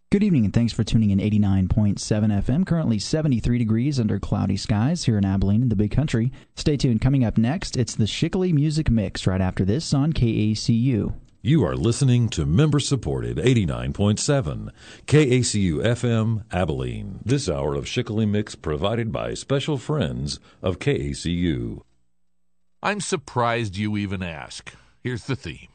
Good evening and thanks for tuning in 89.7 FM. Currently 73 degrees under cloudy skies here in Abilene in the Big Country. Stay tuned. Coming up next, it's the Shickley Music Mix right after this on KACU. You are listening to member-supported 89.7 KACU FM Abilene. This hour of Shickley Mix provided by special friends of KACU. I'm surprised you even ask. Here's the theme.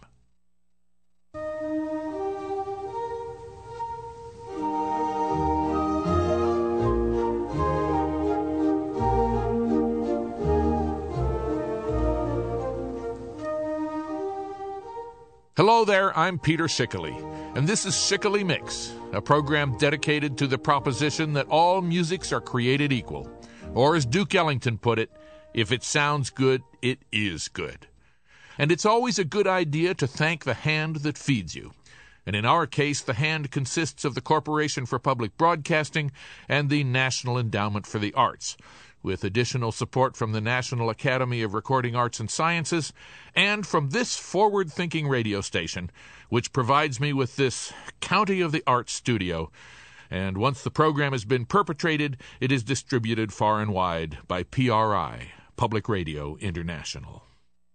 Hello there, I'm Peter Shickley, and this is Shickley Mix, a program dedicated to the proposition that all musics are created equal. Or as Duke Ellington put it, if it sounds good, it is good. And it's always a good idea to thank the hand that feeds you. And in our case, the hand consists of the Corporation for Public Broadcasting and the National Endowment for the Arts, with additional support from the National Academy of Recording Arts and Sciences, and from this forward-thinking radio station, which provides me with this County of the Arts studio. And once the program has been perpetrated, it is distributed far and wide by PRI, Public Radio International.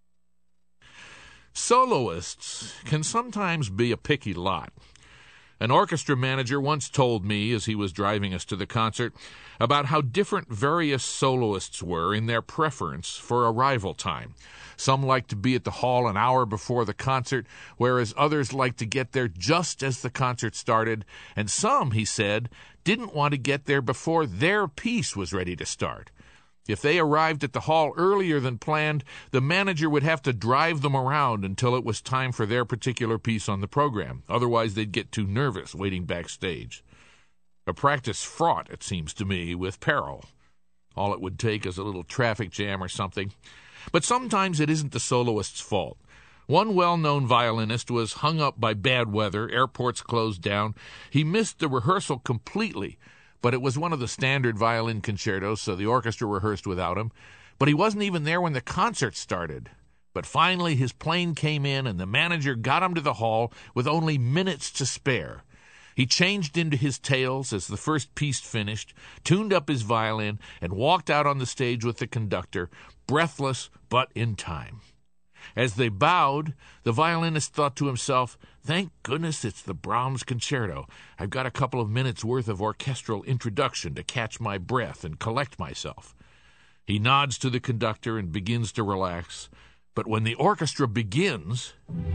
Soloists can sometimes be a picky lot. An orchestra manager once told me, as he was driving us to the concert, about how different various soloists were in their preference for arrival time. Some liked to be at the hall an hour before the concert, whereas others liked to get there just as the concert started, and some, he said, didn't want to get there before their piece was ready to start. If they arrived at the hall earlier than planned, the manager would have to drive them around until it was time for their particular piece on the program. Otherwise, they'd get too nervous waiting backstage. A practice fraught, it seems to me, with peril. All it would take is a little traffic jam or something. But sometimes it isn't the soloist's fault. One well-known violinist was hung up by bad weather, airports closed down. He missed the rehearsal completely, but it was one of the standard violin concertos, so the orchestra rehearsed without him. But he wasn't even there when the concert started. But finally his plane came in, and the manager got him to the hall with only minutes to spare. He changed into his tails as the first piece finished, tuned up his violin, and walked out on the stage with the conductor, breathless but in time. As they bowed, the violinist thought to himself, "Thank goodness it's the Brahms concerto. I've got a couple of minutes' worth of orchestral introduction to catch my breath and collect myself." He nods to the conductor and begins to relax. But when the orchestra begins,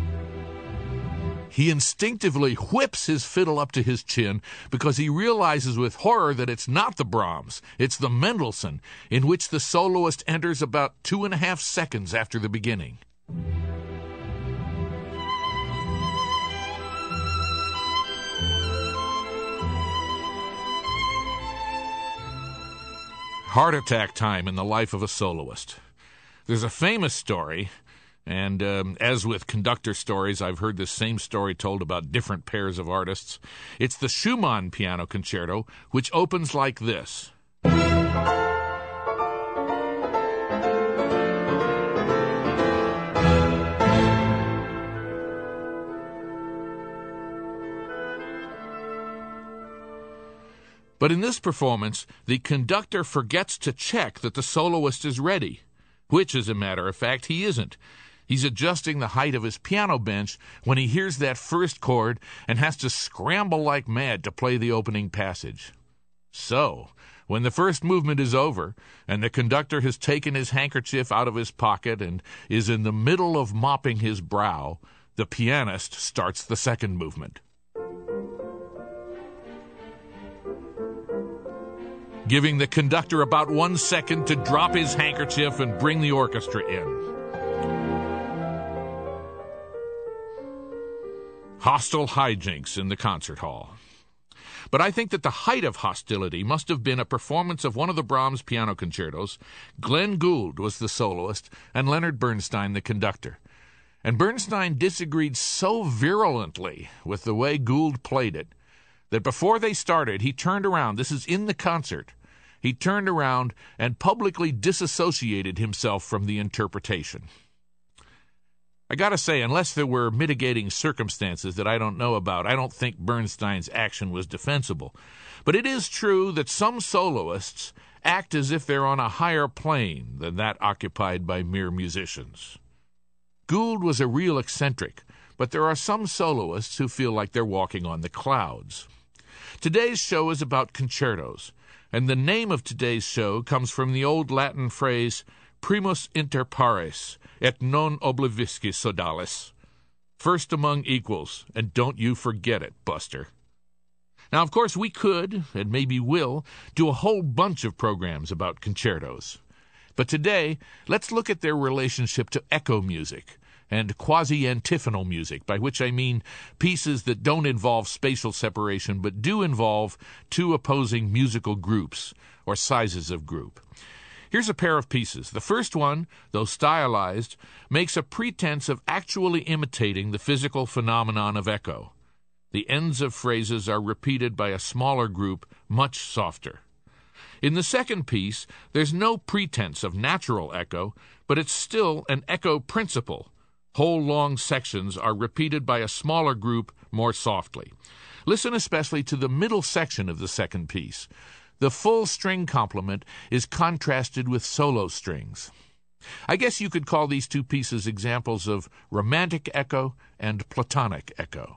he instinctively whips his fiddle up to his chin because he realizes with horror that it's not the Brahms, it's the Mendelssohn, in which the soloist enters about 2.5 seconds after the beginning. Heart attack time in the life of a soloist. There's a famous story, and as with conductor stories, I've heard this same story told about different pairs of artists. It's the Schumann Piano Concerto, which opens like this. But in this performance, the conductor forgets to check that the soloist is ready, which, as a matter of fact, he isn't. He's adjusting the height of his piano bench when he hears that first chord and has to scramble like mad to play the opening passage. So, when the first movement is over and the conductor has taken his handkerchief out of his pocket and is in the middle of mopping his brow, the pianist starts the second movement, giving the conductor about 1 second to drop his handkerchief and bring the orchestra in. Hostile hijinks in the concert hall. But I think that the height of hostility must have been a performance of one of the Brahms piano concertos. Glenn Gould was the soloist, and Leonard Bernstein the conductor. And Bernstein disagreed so virulently with the way Gould played it that before they started, he turned around. This is in the concert. He turned around and publicly disassociated himself from the interpretation. I gotta say, unless there were mitigating circumstances that I don't know about, I don't think Bernstein's action was defensible. But it is true that some soloists act as if they're on a higher plane than that occupied by mere musicians. Gould was a real eccentric, but there are some soloists who feel like they're walking on the clouds. Today's show is about concertos, and the name of today's show comes from the old Latin phrase primus inter pares, et non oblivisci sodalis. First among equals, and don't you forget it, Buster. Now, of course, we could, and maybe will, do a whole bunch of programs about concertos. But today, let's look at their relationship to echo music and quasi-antiphonal music, by which I mean pieces that don't involve spatial separation but do involve two opposing musical groups or sizes of group. Here's a pair of pieces. The first one, though stylized, makes a pretense of actually imitating the physical phenomenon of echo. The ends of phrases are repeated by a smaller group, much softer. In the second piece, there's no pretense of natural echo, but it's still an echo principle. Whole long sections are repeated by a smaller group more softly. Listen especially to the middle section of the second piece. The full string complement is contrasted with solo strings. I guess you could call these two pieces examples of romantic echo and Platonic echo.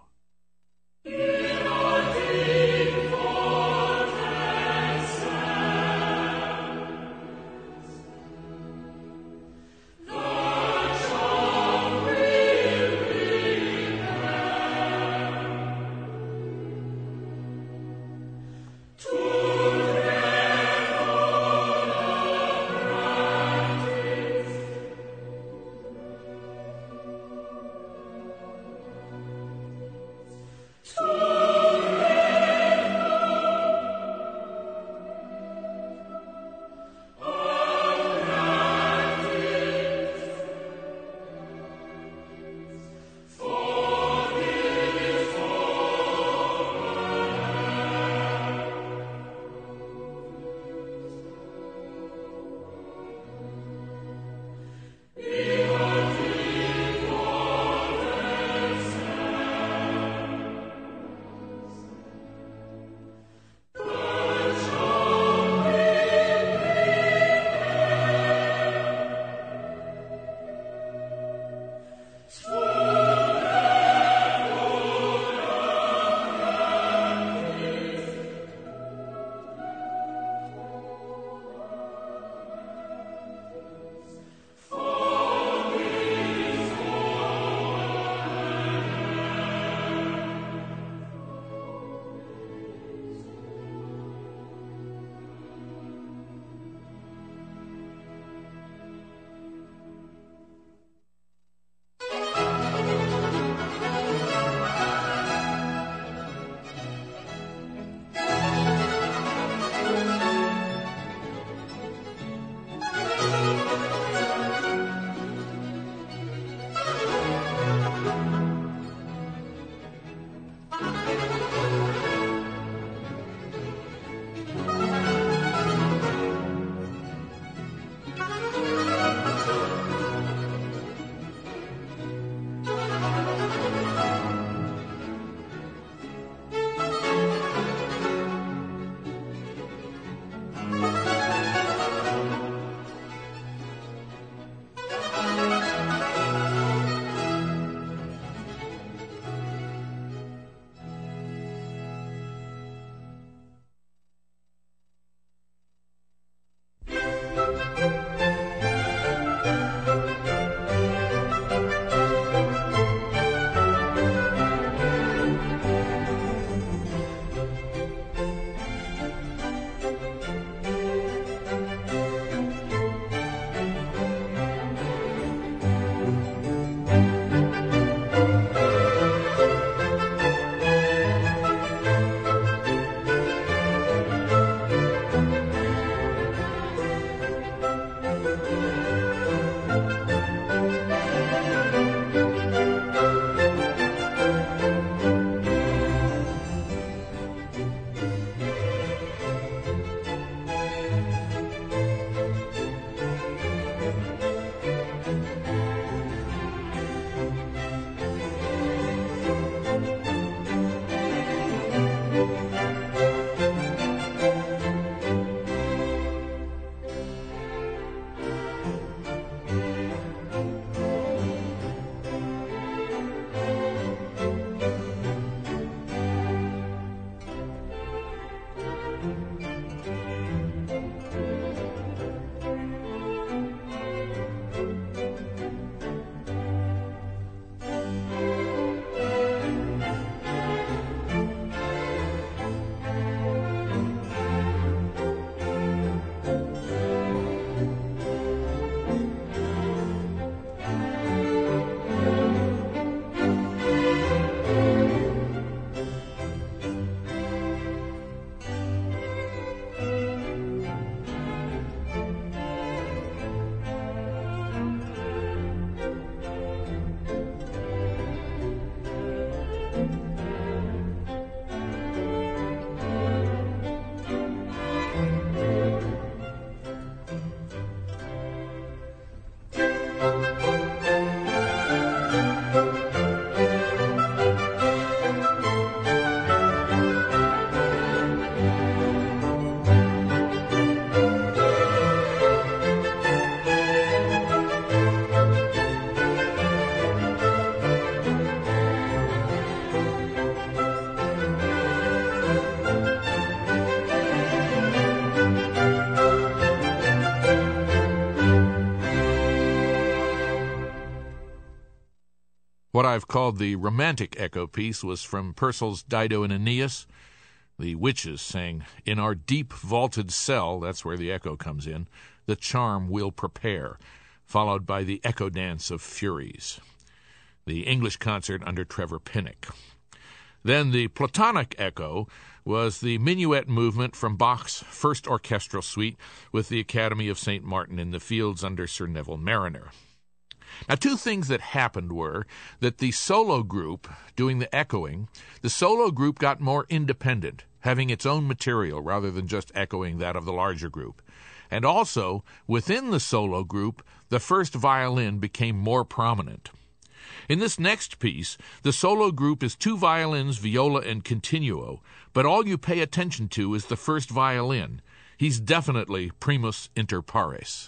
I've called the romantic echo piece was from Purcell's Dido and Aeneas. The witches sang, "In our deep vaulted cell," that's where the echo comes in, "the charm we'll prepare," followed by the echo dance of Furies. The English concert under Trevor Pinnock. Then the Platonic echo was the minuet movement from Bach's First Orchestral Suite with the Academy of St. Martin in the Fields under Sir Neville Marriner. Now, two things that happened were that the solo group doing the echoing, the solo group got more independent, having its own material rather than just echoing that of the larger group. And also, within the solo group, the first violin became more prominent. In this next piece, the solo group is two violins, viola, and continuo, but all you pay attention to is the first violin. He's definitely primus inter pares.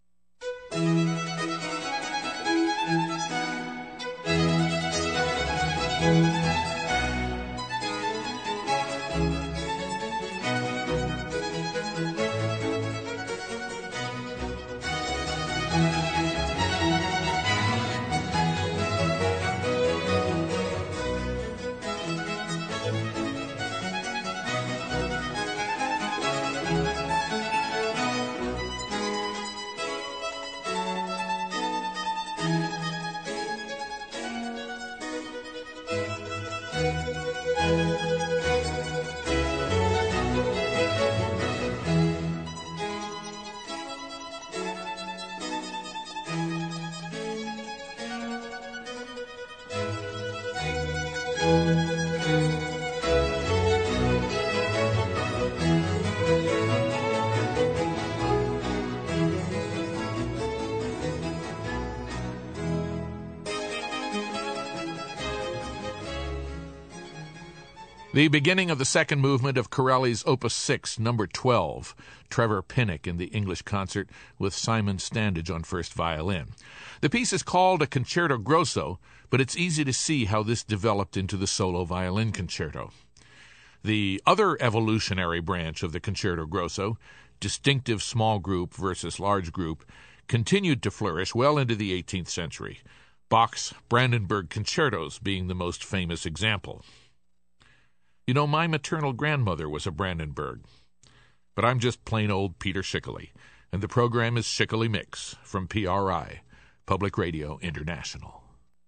The beginning of the second movement of Corelli's Opus 6, number 12, Trevor Pinnock in the English concert with Simon Standage on first violin. The piece is called a Concerto Grosso, but it's easy to see how this developed into the solo violin concerto. The other evolutionary branch of the Concerto Grosso, distinctive small group versus large group, continued to flourish well into the 18th century, Bach's Brandenburg Concertos being the most famous example. You know, my maternal grandmother was a Brandenburg. But I'm just plain old Peter Schickele, and the program is Schickele Mix from PRI, Public Radio International.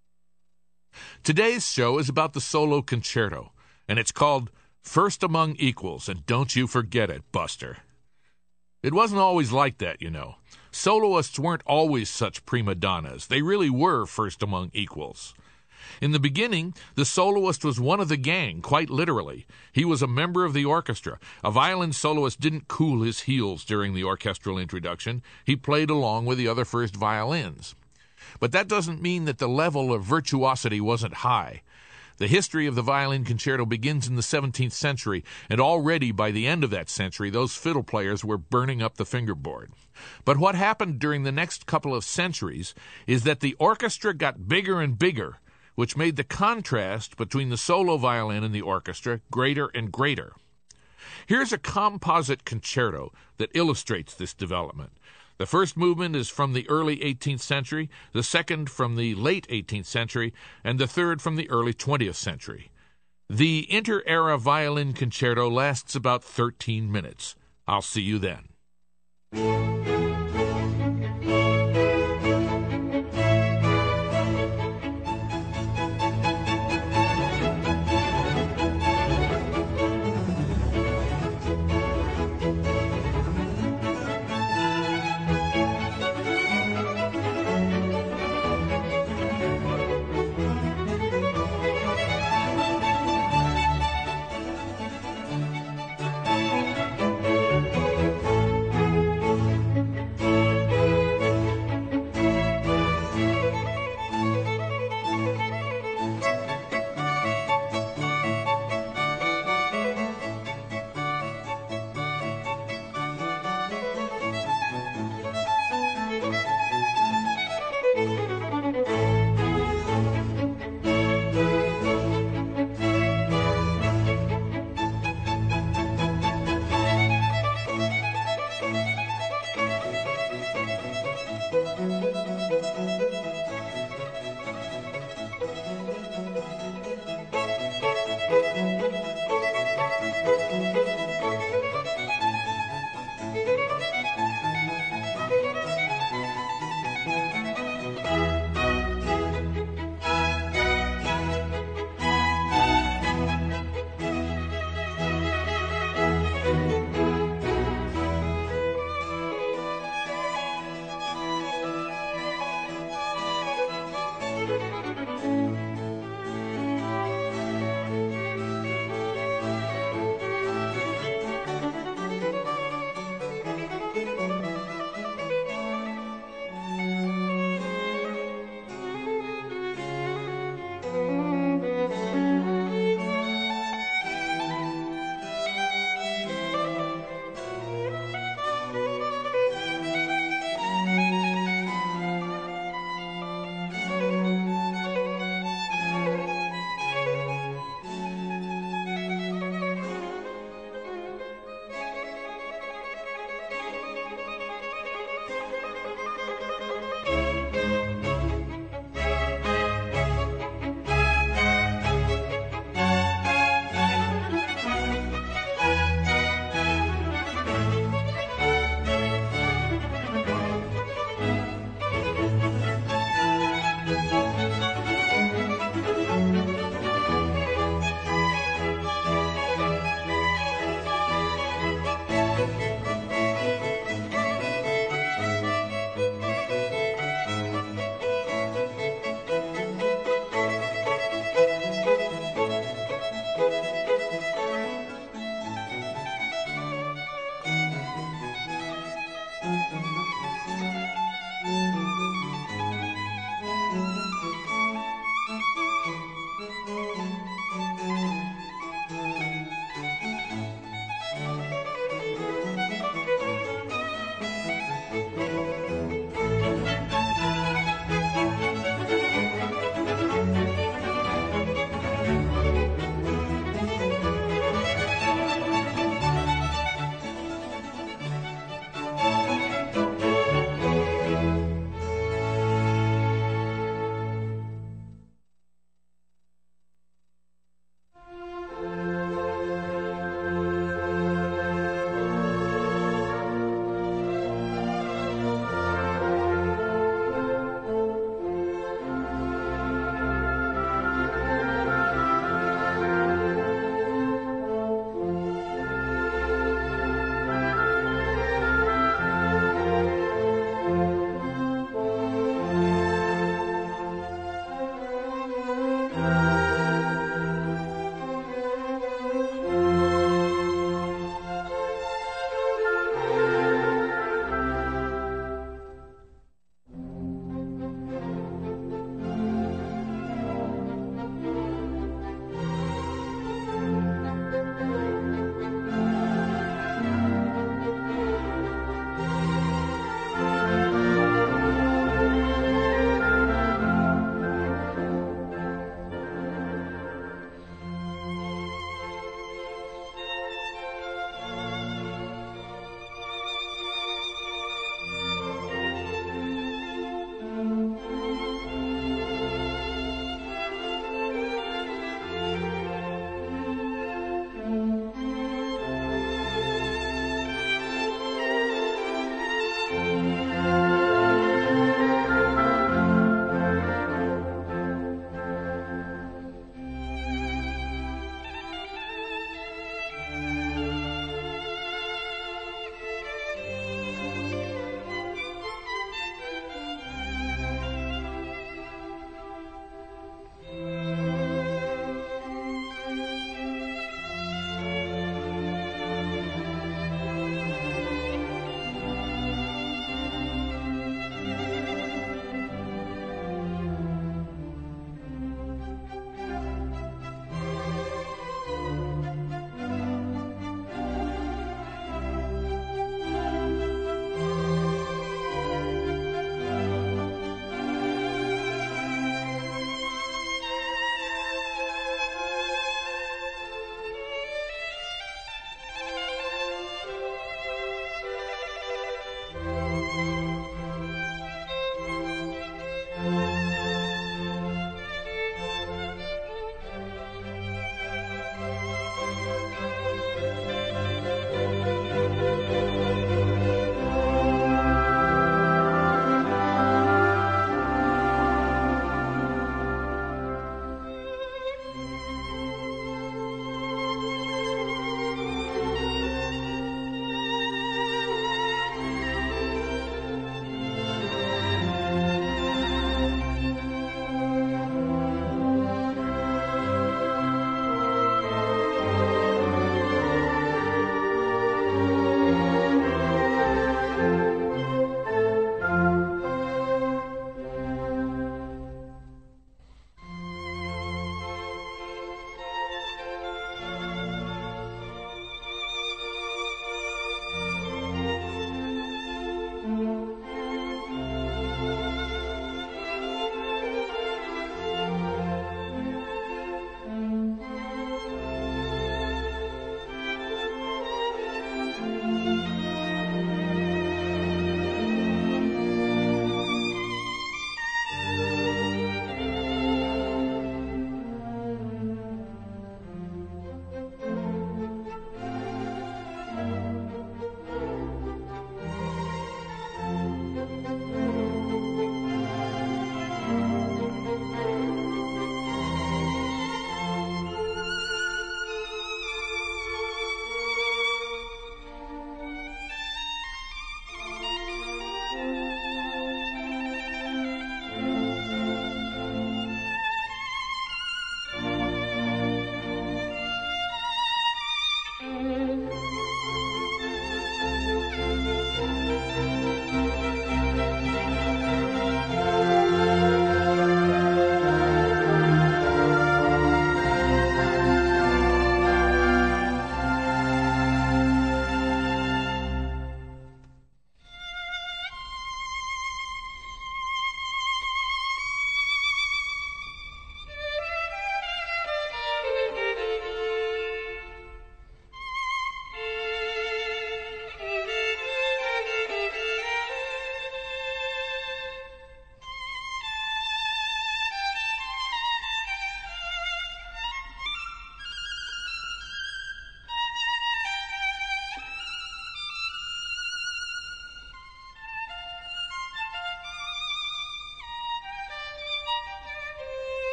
Today's show is about the solo concerto, and it's called First Among Equals, and don't you forget it, Buster. It wasn't always like that, you know. Soloists weren't always such prima donnas. They really were first among equals. In the beginning, the soloist was one of the gang, quite literally. He was a member of the orchestra. A violin soloist didn't cool his heels during the orchestral introduction. He played along with the other first violins. But that doesn't mean that the level of virtuosity wasn't high. The history of the violin concerto begins in the 17th century, and already by the end of that century, those fiddle players were burning up the fingerboard. But what happened during the next couple of centuries is that the orchestra got bigger and bigger, which made the contrast between the solo violin and the orchestra greater and greater. Here's a composite concerto that illustrates this development. The first movement is from the early 18th century, the second from the late 18th century, and the third from the early 20th century. The inter-era violin concerto lasts about 13 minutes. I'll see you then.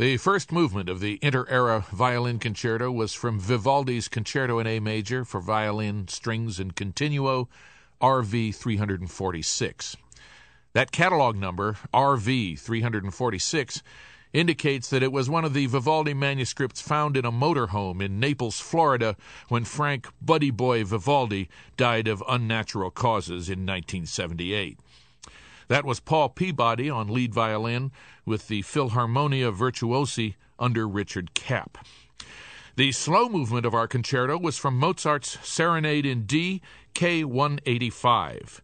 The first movement of the Inter-Era Violin Concerto was from Vivaldi's Concerto in A Major for violin, strings, and continuo, RV 346. That catalog number, RV 346, indicates that it was one of the Vivaldi manuscripts found in a motorhome in Naples, Florida, when Frank Buddy Boy Vivaldi died of unnatural causes in 1978. That was Paul Peabody on lead violin with the Philharmonia Virtuosi under Richard Kapp. The slow movement of our concerto was from Mozart's Serenade in D, K185.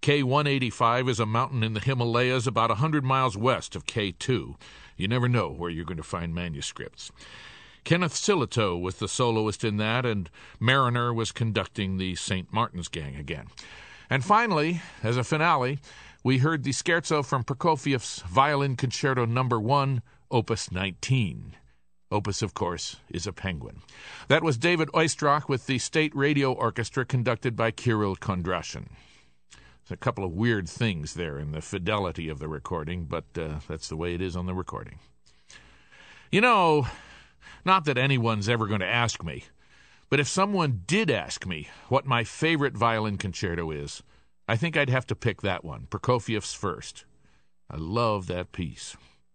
K185 is a mountain in the Himalayas about 100 miles west of K2. You never know where you're going to find manuscripts. Kenneth Silito was the soloist in that, and Mariner was conducting the St. Martin's Gang again. And finally, as a finale, we heard the scherzo from Prokofiev's Violin Concerto No. 1, Opus 19. Opus, of course, is a penguin. That was David Oistrakh with the State Radio Orchestra conducted by Kirill Kondrashin. There's a couple of weird things there in the fidelity of the recording, but that's the way it is on the recording. You know, not that anyone's ever going to ask me, but if someone did ask me what my favorite violin concerto is, I think I'd have to pick that one, Prokofiev's First. I love that piece.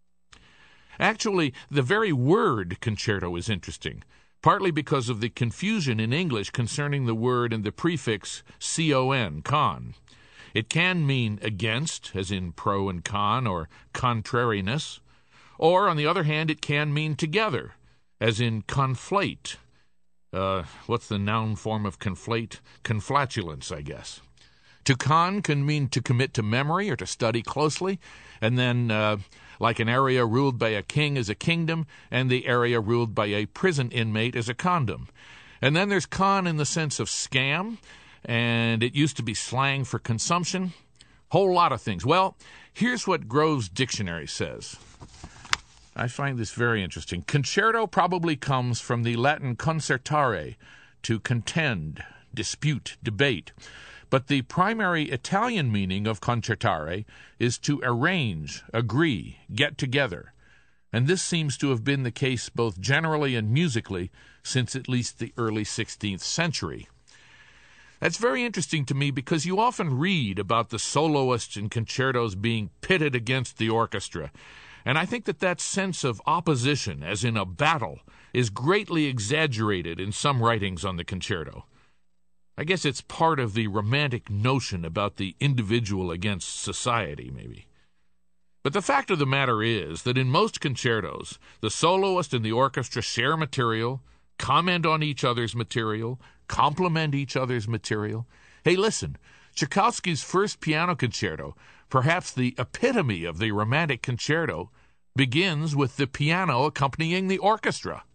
Actually, the very word concerto is interesting, partly because of the confusion in English concerning the word and the prefix con, con. It can mean against, as in pro and con, or contrariness. Or, on the other hand, it can mean together, as in conflate. What's the noun form of conflate? Conflatulence, I guess. To con can mean to commit to memory or to study closely, and then, like an area ruled by a king is a kingdom, and the area ruled by a prison inmate is a condom. And then there's con in the sense of scam, and it used to be slang for consumption. Whole lot of things. Well, here's what Grove's Dictionary says. I find this very interesting. Concerto probably comes from the Latin concertare, to contend, dispute, debate. But the primary Italian meaning of concertare is to arrange, agree, get together. And this seems to have been the case both generally and musically since at least the early 16th century. That's very interesting to me because you often read about the soloists in concertos being pitted against the orchestra. And I think that sense of opposition, as in a battle, is greatly exaggerated in some writings on the concerto. I guess it's part of the romantic notion about the individual against society, maybe. But the fact of the matter is that in most concertos, the soloist and the orchestra share material, comment on each other's material, complement each other's material. Hey, listen, Tchaikovsky's First Piano Concerto, perhaps the epitome of the romantic concerto, begins with the piano accompanying the orchestra.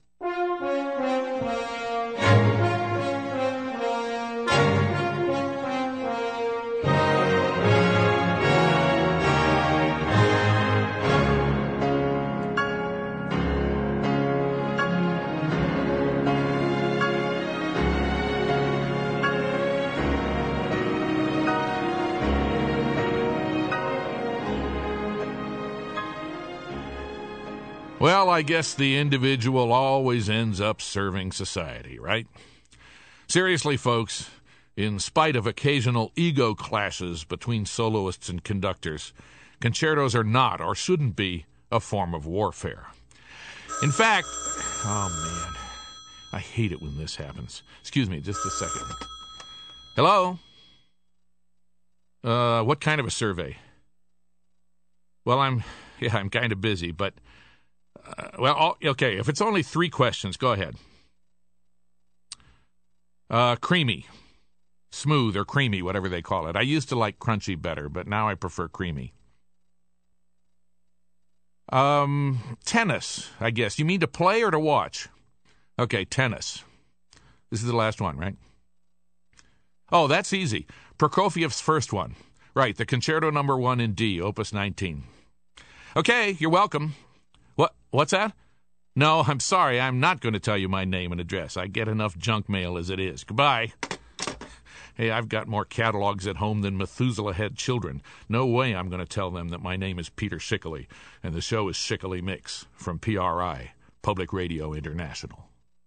Well, I guess the individual always ends up serving society, right? Seriously, folks, in spite of occasional ego clashes between soloists and conductors, concertos are not, or shouldn't be, a form of warfare. In fact, oh man, I hate it when this happens. Excuse me, just a second. Hello? What kind of a survey? Well, I'm kind of busy, but okay, if it's only 3 questions, go ahead. Creamy. Smooth or creamy, whatever they call it. I used to like crunchy better, but now I prefer creamy. Tennis, I guess. You mean to play or to watch? Okay, tennis. This is the last one, right? Oh, that's easy. Prokofiev's First one. Right, the Concerto No. 1 in D, Opus 19. Okay, you're welcome. What's that? No, I'm sorry. I'm not going to tell you my name and address. I get enough junk mail as it is. Goodbye. Hey, I've got more catalogs at home than Methuselah had children. No way I'm going to tell them that my name is Peter Schickley, and the show is Schickley Mix from PRI, Public Radio International.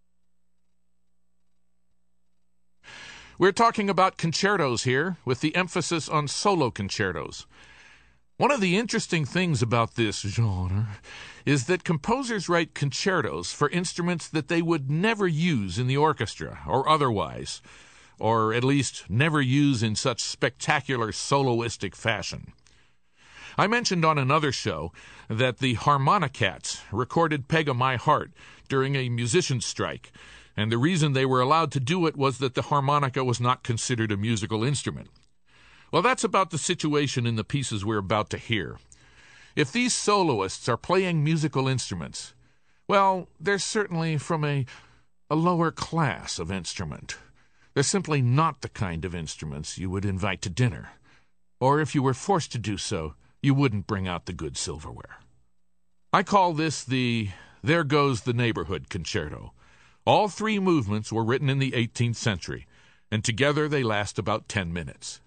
We're talking about concertos here, with the emphasis on solo concertos. One of the interesting things about this genre is that composers write concertos for instruments that they would never use in the orchestra or otherwise, or at least never use in such spectacular soloistic fashion. I mentioned on another show that the Harmonicats recorded Peg o' My Heart during a musician's strike, and the reason they were allowed to do it was that the harmonica was not considered a musical instrument. Well, that's about the situation in the pieces we're about to hear. If these soloists are playing musical instruments, well, they're certainly from a lower class of instrument. They're simply not the kind of instruments you would invite to dinner. Or if you were forced to do so, you wouldn't bring out the good silverware. I call this the There Goes the Neighborhood Concerto. All three movements were written in the 18th century, and together they last about 10 minutes.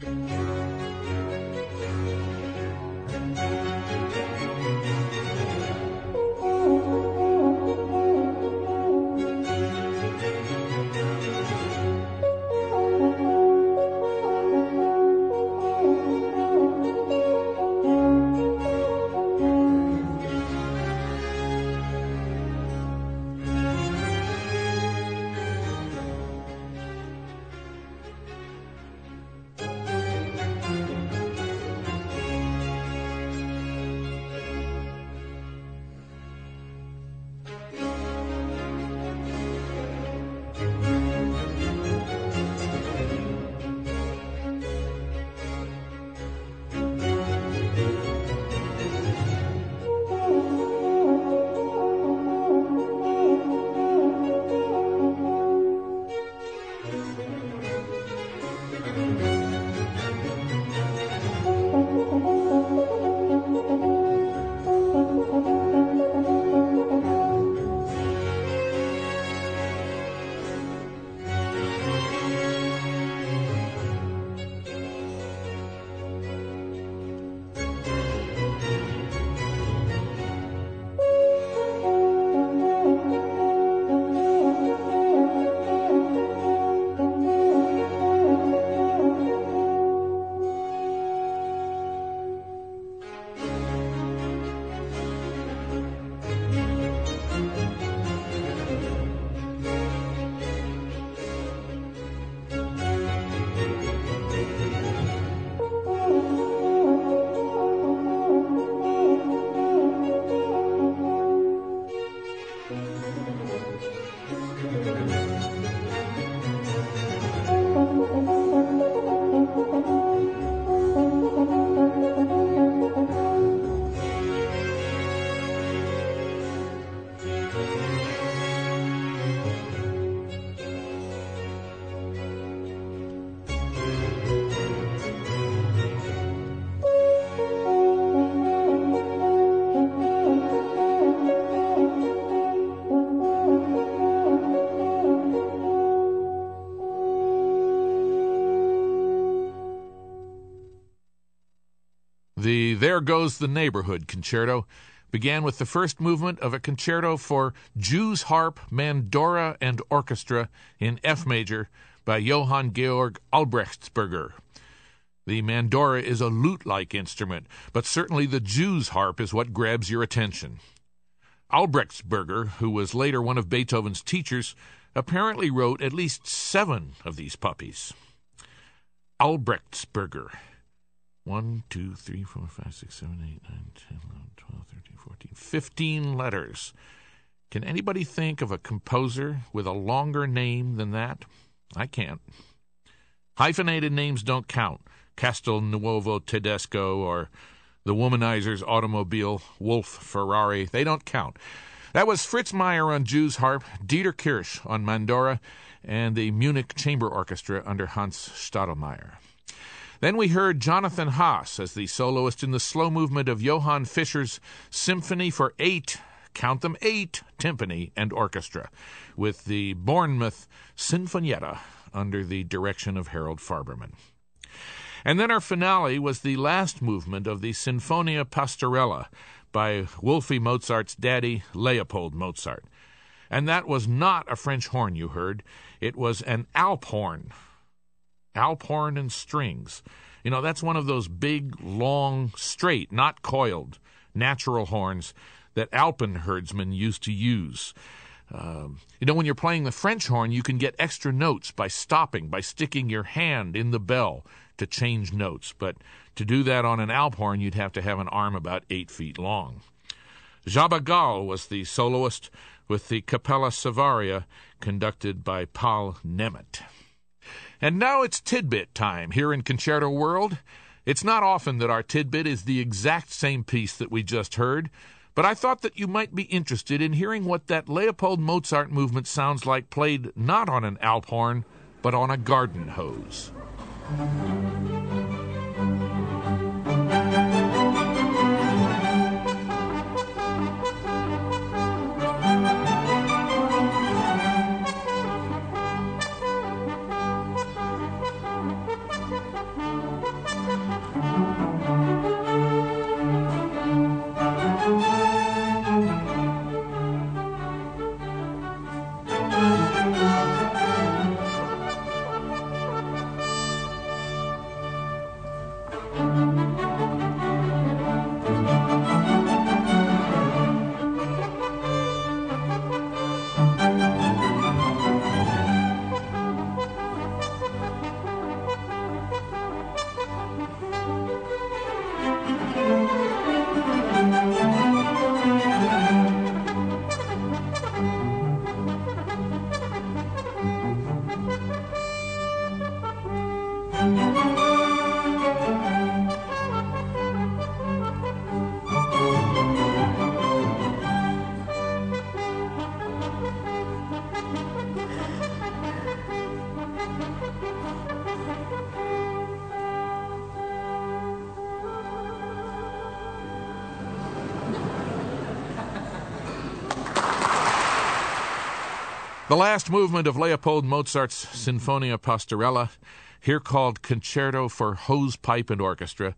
The There Goes the Neighborhood Concerto began with the first movement of a concerto for Jews harp, mandora, and orchestra in F major by Johann Georg Albrechtsberger. The mandora is a lute-like instrument, but certainly the Jews harp is what grabs your attention. Albrechtsberger, who was later one of Beethoven's teachers, apparently wrote at least 7 of these puppies. Albrechtsberger. 1, 2, 3, 4, 5, 6, 7, 8, 9, 10, 11, 12, 13, 14, 15 letters. Can anybody think of a composer with a longer name than that? I can't. Hyphenated names don't count. Castelnuovo Tedesco or the Womanizer's Automobile, Wolf Ferrari, they don't count. That was Fritz Meyer on Jews harp, Dieter Kirsch on mandora, and the Munich Chamber Orchestra under Hans Stadelmeier. Then we heard Jonathan Haas as the soloist in the slow movement of Johann Fischer's Symphony for 8, count them 8, timpani and orchestra, with the Bournemouth Sinfonietta under the direction of Harold Farberman. And then our finale was the last movement of the Sinfonia Pastorella by Wolfie Mozart's daddy, Leopold Mozart. And that was not a French horn you heard. It was an Alp horn. Alp horn and strings. You know, that's one of those big, long, straight, not coiled, natural horns that Alpen herdsmen used to use. When you're playing the French horn, you can get extra notes by stopping, by sticking your hand in the bell to change notes. But to do that on an Alp horn, you'd have to have an arm about 8 feet long. Csaba Gál was the soloist with the Capella Savaria, conducted by Paul Nemeth. And now it's tidbit time here in Concerto World. It's not often that our tidbit is the exact same piece that we just heard, but I thought that you might be interested in hearing what that Leopold Mozart movement sounds like played not on an Alp horn, but on a garden hose. The last movement of Leopold Mozart's Sinfonia Pastorella, here called Concerto for Hose, Pipe, and Orchestra,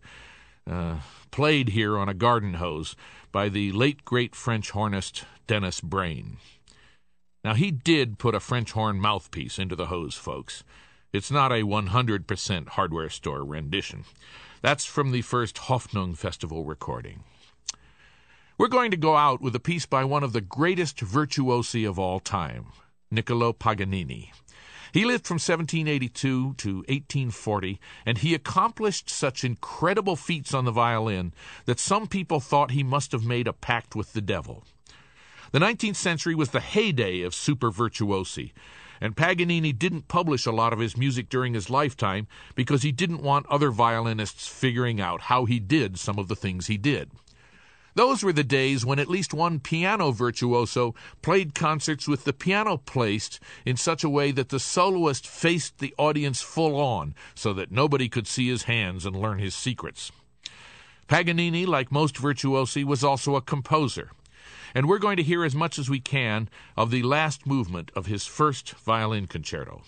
played here on a garden hose by the late great French hornist Denis Brain. Now, he did put a French horn mouthpiece into the hose, folks. It's not a 100% hardware store rendition. That's from the first Hoffnung Festival recording. We're going to go out with a piece by one of the greatest virtuosi of all time, Niccolò Paganini. He lived from 1782 to 1840, and he accomplished such incredible feats on the violin that some people thought he must have made a pact with the devil. The 19th century was the heyday of super virtuosi, and Paganini didn't publish a lot of his music during his lifetime because he didn't want other violinists figuring out how he did some of the things he did. Those were the days when at least one piano virtuoso played concerts with the piano placed in such a way that the soloist faced the audience full on so that nobody could see his hands and learn his secrets. Paganini, like most virtuosi, was also a composer, and we're going to hear as much as we can of the last movement of his first violin concerto.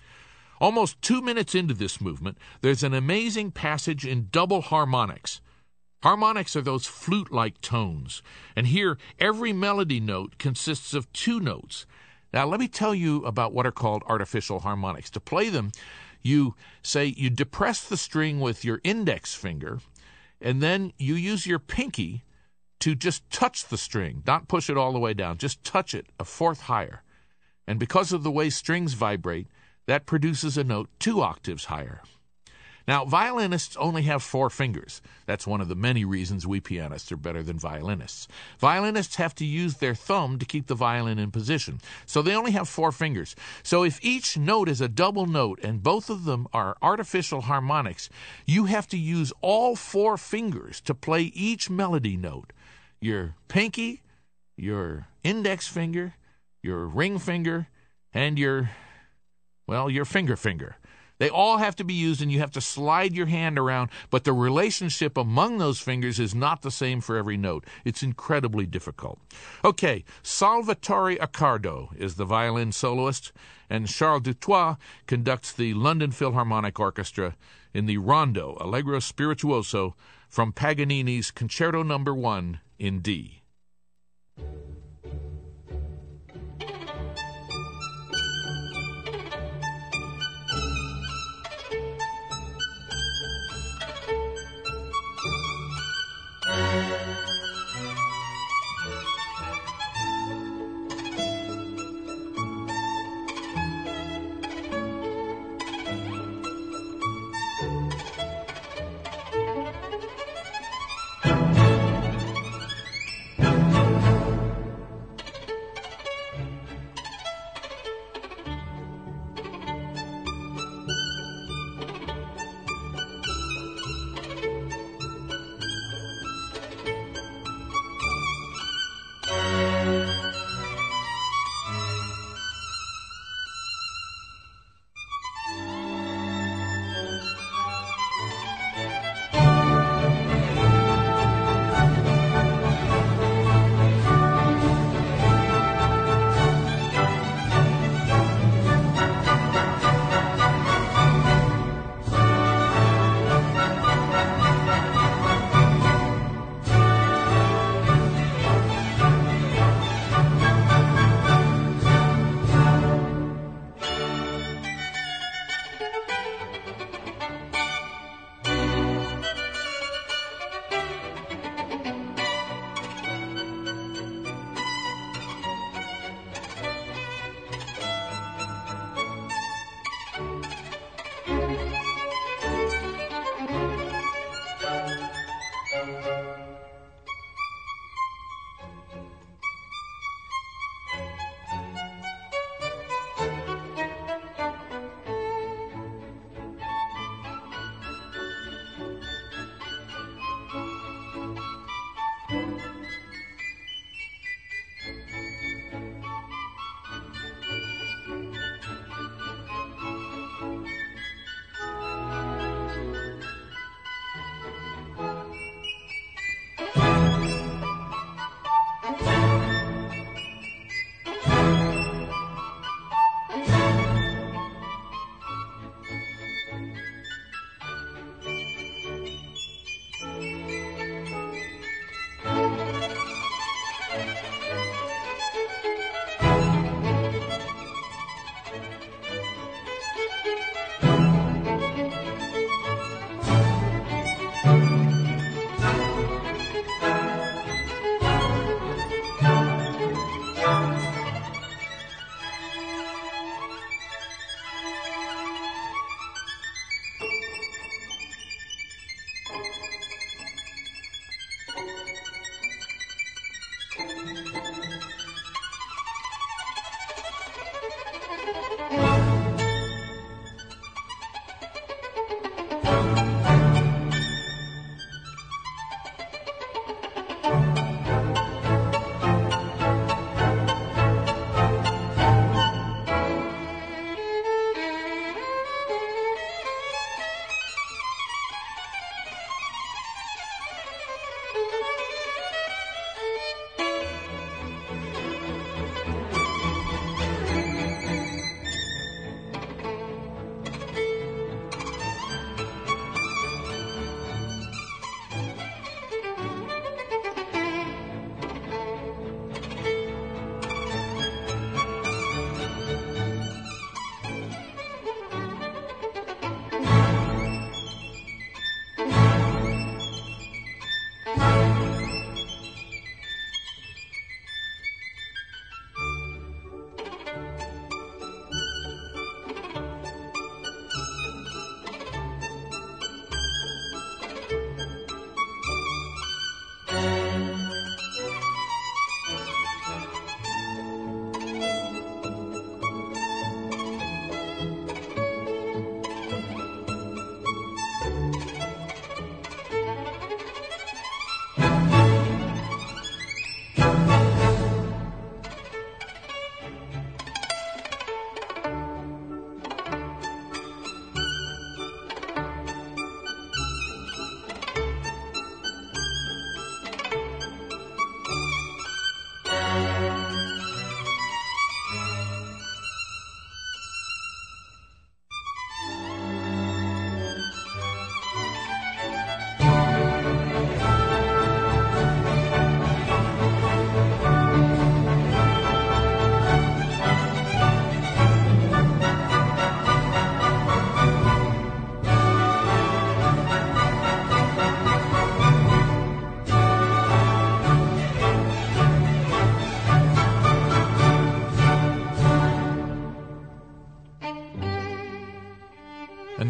Almost 2 minutes into this movement, there's an amazing passage in double harmonics. Harmonics are those flute-like tones, and here every melody note consists of 2 notes. Now let me tell you about what are called artificial harmonics. To play them, you depress the string with your index finger, and then you use your pinky to just touch the string, not push it all the way down, just touch it a fourth higher. And because of the way strings vibrate, that produces a note 2 octaves higher. Now, violinists only have 4 fingers. That's one of the many reasons we pianists are better than violinists. Violinists have to use their thumb to keep the violin in position, so they only have 4 fingers. So if each note is a double note and both of them are artificial harmonics, you have to use all 4 fingers to play each melody note. Your pinky, your index finger, your ring finger, and your finger. They all have to be used, and you have to slide your hand around, but the relationship among those fingers is not the same for every note. It's incredibly difficult. Okay, Salvatore Accardo is the violin soloist, and Charles Dutoit conducts the London Philharmonic Orchestra in the Rondo Allegro Spirituoso from Paganini's Concerto No. 1 in D.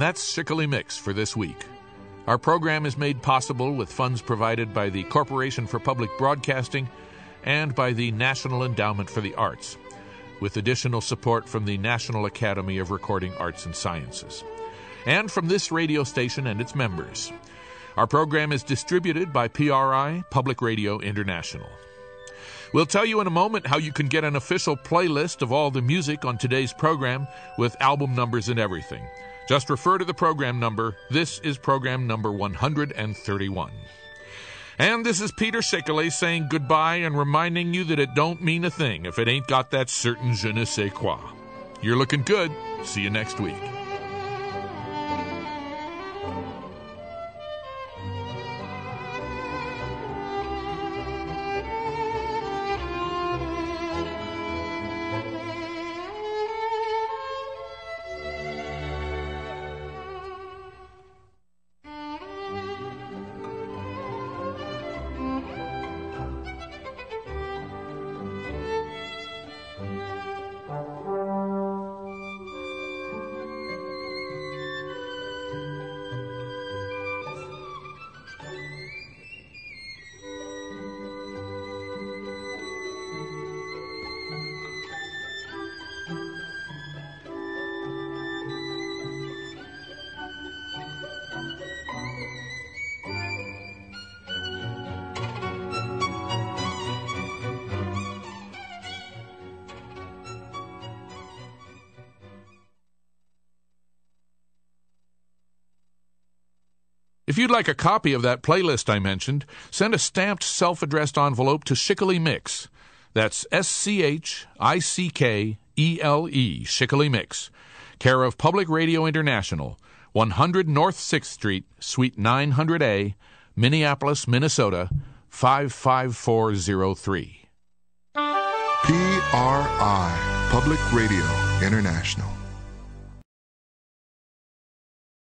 that's Shikely Mix for this week. Our program is made possible with funds provided by the Corporation for Public Broadcasting and by the National Endowment for the Arts, with additional support from the National Academy of Recording Arts and Sciences, and from this radio station and its members. Our program is distributed by PRI, Public Radio International. We'll tell you in a moment how you can get an official playlist of all the music on today's program with album numbers and everything. Just refer to the program number. This is program number 131. And this is Peter Shikely saying goodbye and reminding you that it don't mean a thing if it ain't got that certain je ne sais quoi. You're looking good. See you next week. If you'd like a copy of that playlist I mentioned, send a stamped self-addressed envelope to Shikely Mix. That's SCHICKELE, Shikely Mix, care of Public Radio International, 100 North 6th Street, Suite 900A, Minneapolis, Minnesota, 55403. PRI, Public Radio International.